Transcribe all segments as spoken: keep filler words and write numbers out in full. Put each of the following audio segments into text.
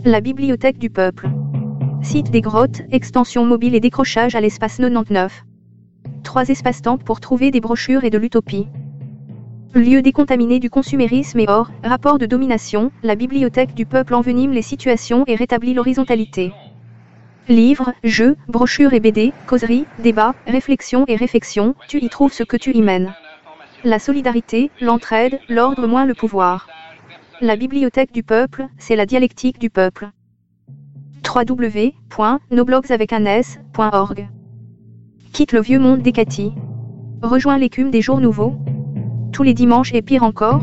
La bibliothèque du peuple. Site des grottes, extension mobile et décrochage à l'espace quatre-vingt-dix-neuf. Trois espaces-temps pour trouver des brochures et de l'utopie. Lieu décontaminé du consumérisme et or, rapport de domination, la bibliothèque du peuple envenime les situations et rétablit l'horizontalité. Livres, jeux, brochures et B D, causeries, débats, réflexions et réflexions, tu y trouves ce que tu y mènes. La solidarité, l'entraide, l'ordre moins le pouvoir. La bibliothèque du peuple, c'est la dialectique du peuple. w w w point noblogs avec un s point org. Quitte le vieux monde des Cathy. Rejoins l'écume des jours nouveaux. Tous les dimanches et pire encore.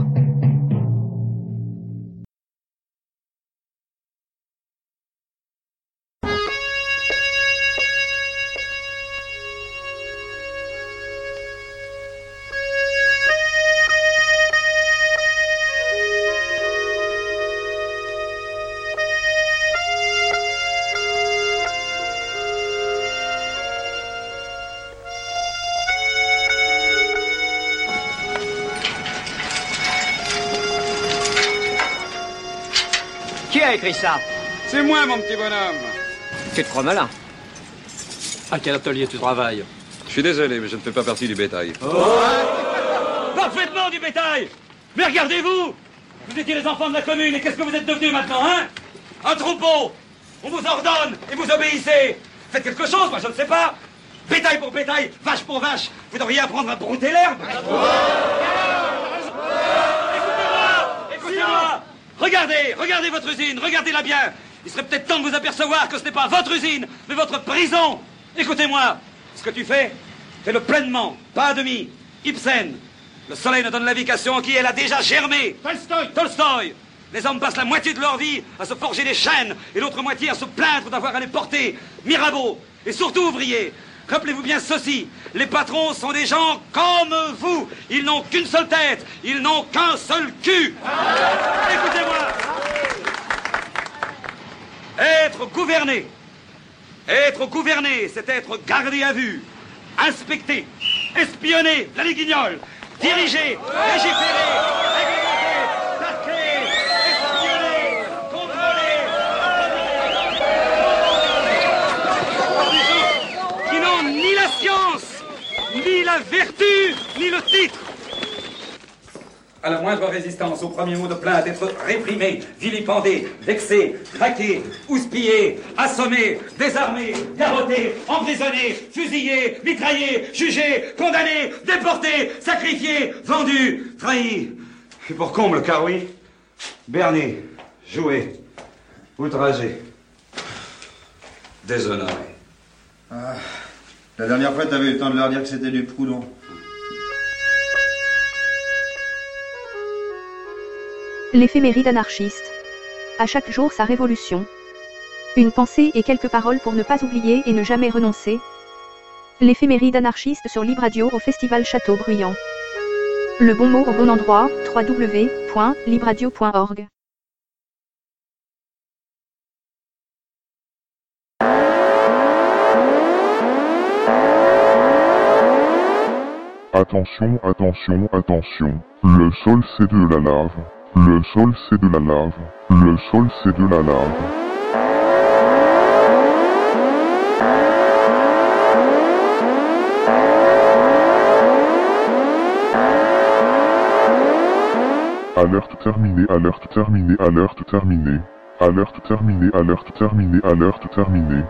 Qui a écrit ça? C'est moi, mon petit bonhomme. Tu te crois malin? À quel atelier tu travailles? Je suis désolé, mais je ne fais pas partie du bétail. Oh. Parfaitement du bétail. Mais regardez-vous, vous étiez les enfants de la commune, et qu'est-ce que vous êtes devenus maintenant, hein? Un troupeau. On vous ordonne, et vous obéissez. Faites quelque chose, moi je ne sais pas. Bétail pour bétail, vache pour vache. Vous devriez apprendre à brouter l'herbe. Écoutez-moi, écoutez-moi. Regardez, regardez votre usine, regardez-la bien. Il serait peut-être temps de vous apercevoir que ce n'est pas votre usine, mais votre prison. Écoutez-moi, ce que tu fais, fais-le pleinement, pas à demi. Ibsen, le soleil ne donne la vie qu'à ceux en qui elle a déjà germé. Tolstoï, Tolstoï. Les hommes passent la moitié de leur vie à se forger des chaînes et l'autre moitié à se plaindre d'avoir à les porter. Mirabeau, et surtout ouvriers. Rappelez-vous bien ceci, les patrons sont des gens comme vous. Ils n'ont qu'une seule tête, ils n'ont qu'un seul cul. Écoutez-moi. Être gouverné. Être gouverné, c'est être gardé à vue, inspecté, espionné, la liguignole, dirigé, légiférer, réglementer, plaquer, espionner, contrôler. Qui n'ont ni la science, ni la vertu, ni le titre. À la moindre résistance au premier mot de plainte, être réprimé, vilipendé, vexé, traqué, houspillé, assommé, désarmé, garrotté, emprisonné, fusillé, mitraillé, jugé, condamné, déporté, sacrifié, vendu, trahi. Et pour comble, car oui, berné, joué, outragé, déshonoré. Ah, la dernière fois, t'avais eu le temps de leur dire que c'était du Proudhon. L'éphéméride anarchiste. À chaque jour sa révolution. Une pensée et quelques paroles pour ne pas oublier et ne jamais renoncer. L'éphéméride anarchiste sur Libre Radio au Festival Château Bruyant. Le bon mot au bon endroit, w w w point libradio point org. Attention, attention, attention. Le sol c'est de la lave. Le sol c'est de la lave. Le sol c'est de la lave. Alerte terminée, alerte terminée, alerte terminée. Alerte terminée, alerte terminée, alerte terminée.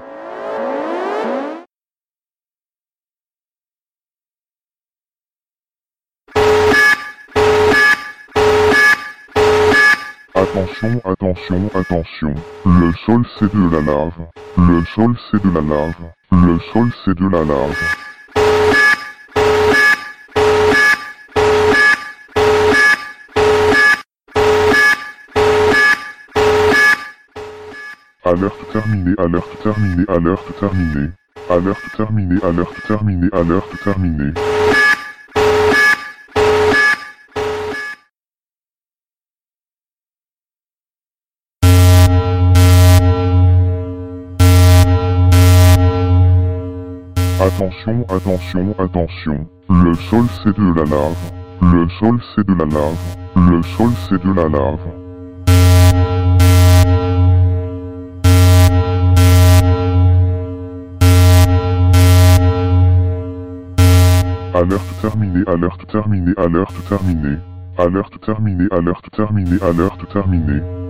Attention, attention, attention. Le sol c'est de la lave. Le sol c'est de la lave. Le sol c'est de la lave. Alerte terminée, alerte terminée, alerte terminée. Alerte terminée, alerte terminée, alerte terminée. Attention, attention, attention. Le sol c'est de la lave. Le sol c'est de la lave. Le sol c'est de la lave. Alerte terminée, alerte terminée, alerte terminée. Alerte terminée, alerte terminée, alerte terminée.